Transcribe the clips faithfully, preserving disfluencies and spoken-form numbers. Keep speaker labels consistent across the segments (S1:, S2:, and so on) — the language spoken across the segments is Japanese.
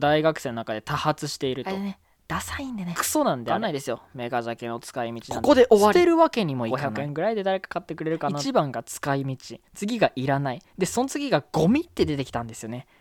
S1: 大学生の中で多発していると。
S2: あれね、ダサいんでね、
S1: クソなんであないですよ、メガジャケの使い道なんて。
S2: ここで終わり。
S1: 捨てるわけにもいかない。
S2: ごひゃくえん
S1: ぐらいで誰か買ってくれるかな。いちばんが使い道、次がいらない、でその次がゴミって出てきたんですよね。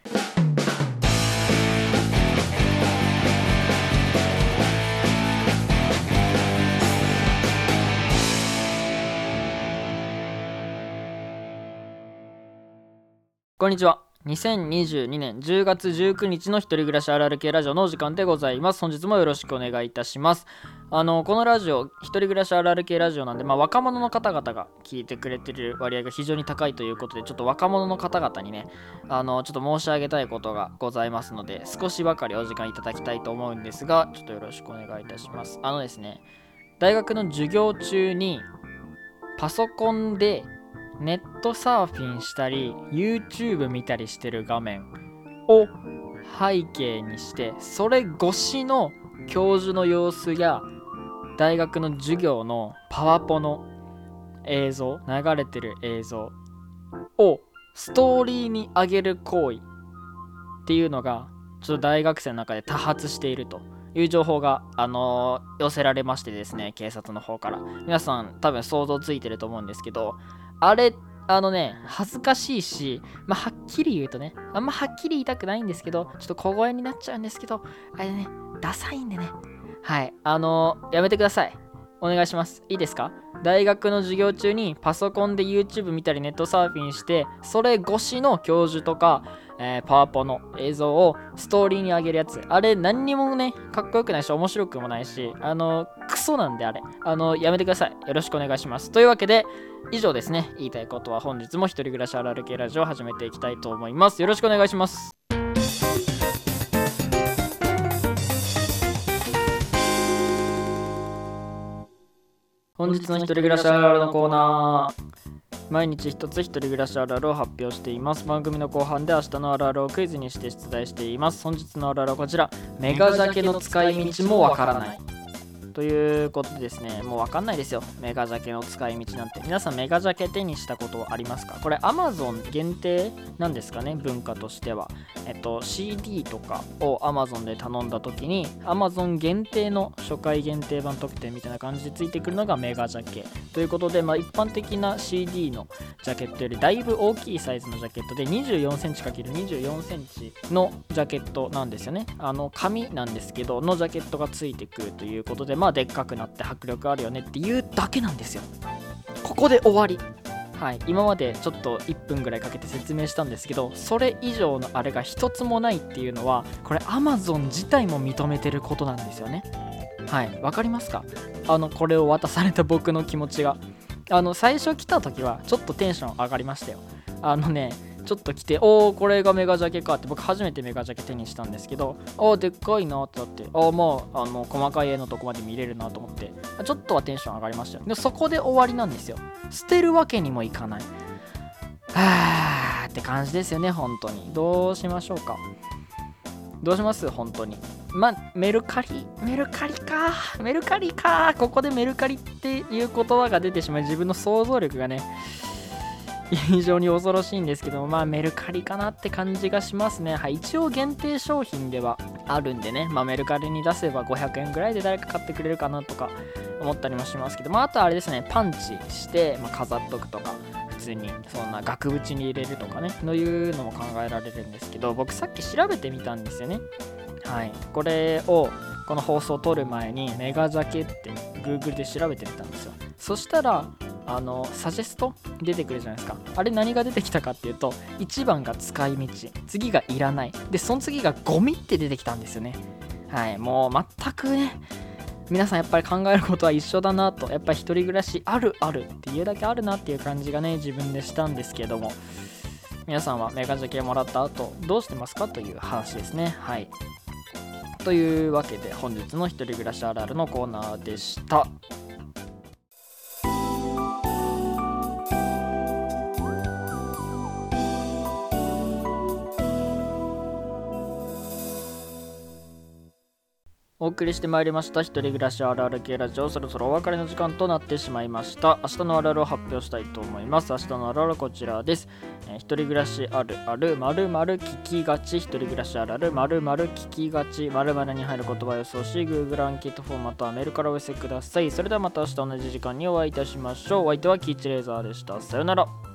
S1: こんにちは。にせんにじゅうにねんじゅうがつじゅうくにちの一人暮らしあるある系ラジオのお時間でございます。本日もよろしくお願いいたします。あのこのラジオ、一人暮らしあるある系ラジオなんで、まあ、若者の方々が聞いてくれてる割合が非常に高いということで、ちょっと若者の方々にね、あのちょっと申し上げたいことがございますので、少しばかりお時間いただきたいと思うんですが、ちょっとよろしくお願いいたします。あのですね、大学の授業中にパソコンでネットサーフィンしたり YouTube 見たりしてる画面を背景にして、それ越しの教授の様子や大学の授業のパワポの映像、流れてる映像をストーリーに上げる行為っていうのがちょっと大学生の中で多発しているという情報が、あのー寄せられましてですね、警察の方から。皆さん多分想像ついてると思うんですけど、あれあのね恥ずかしいし、まあ、はっきり言うとね、あんまはっきり言いたくないんですけど、ちょっと小声になっちゃうんですけど、あれね、ダサいんでね、はいあのーやめてください。お願いします。いいですか？大学の授業中にパソコンで YouTube 見たりネットサーフィンして、それ越しの教授とか、えー、パワポの映像をストーリーに上げるやつ、あれ何にもねかっこよくないし面白くもないし、あのクソなんで、あれあのやめてください。よろしくお願いします。というわけで以上ですね。言いたいことは本日も一人暮らしあるある系ラジオを始めていきたいと思います。よろしくお願いします。本日の一人暮らしあるあるのコーナー。毎日一つ一人暮らしあるあるを発表しています。番組の後半で明日のあるあるをクイズにして出題しています。本日のあるあるはこちら。メガジャケの使い道もわからないということでですね、もうわかんないですよ、メガジャケの使い道なんて。皆さんメガジャケ手にしたことありますか？これ Amazon 限定なんですかね、文化としては。えっと シーディー とかを Amazon で頼んだ時に Amazon 限定の初回限定版特典みたいな感じでついてくるのがメガジャケということで、まあ、一般的な シーディー のジャケットよりだいぶ大きいサイズのジャケットで にじゅうよんセンチかけるにじゅうよんセンチのジャケットなんですよね。あの紙なんですけどのジャケットがついてくるということで、まあでっかくなって迫力あるよねっていうだけなんですよ。ここで終わり。はい、今までちょっといっぷんぐらいかけて説明したんですけど、それ以上のあれが一つもないっていうのは、これ Amazon 自体も認めてることなんですよね。はい、わかりますか？あのこれを渡された僕の気持ちが。あの最初来た時はちょっとテンション上がりましたよ。あのねちょっと来て、おーこれがメガジャケかって、僕初めてメガジャケ手にしたんですけど、おーでっかいなってなって、あーまああの細かい絵のとこまで見れるなと思って、ちょっとはテンション上がりましたよ。でそこで終わりなんですよ。捨てるわけにもいかない。はーって感じですよね。本当にどうしましょうか。どうします本当に。まあメルカリメルカリかメルカリかここでメルカリっていう言葉が出てしまい、自分の想像力がね非常に恐ろしいんですけども、まあメルカリかなって感じがしますね。はい、一応限定商品ではあるんでね、まあメルカリに出せばごひゃくえんぐらいで誰か買ってくれるかなとか思ったりもしますけど、まああとあれですね、パンチして、まあ、飾っとくとか、普通にそんな額縁に入れるとかね、そういうのも考えられるんですけど、僕さっき調べてみたんですよね。はい、これをこの放送を撮る前にメガジャケって Google で調べてみたんですよ。そしたらあのサジェスト出てくるじゃないですか。あれ何が出てきたかっていうと、いちばんが使い道、次がいらない、でその次がゴミって出てきたんですよね。はい、もう全くね、皆さんやっぱり考えることは一緒だなと、やっぱり一人暮らしあるあるっていうだけあるなっていう感じがね、自分でしたんですけども、皆さんはメガジャケもらった後どうしてますかという話ですね。はい、というわけで本日の一人暮らしあるあるのコーナーでした。 お送りしてまいりました一人暮らしあるある系ラジオ、そろそろお別れの時間となってしまいました。明日のあるあるを発表したいと思います。明日のあるあるはこちらです。えー、一人暮らしあるある〇〇聞きがち、一人暮らしあるある〇〇聞きがち、〇〇に入る言葉を予想し Google アンケートフォーマットはメールからお寄せください。それではまた明日同じ時間にお会いいたしましょう。お相手はキーチレーザーでした。さよなら。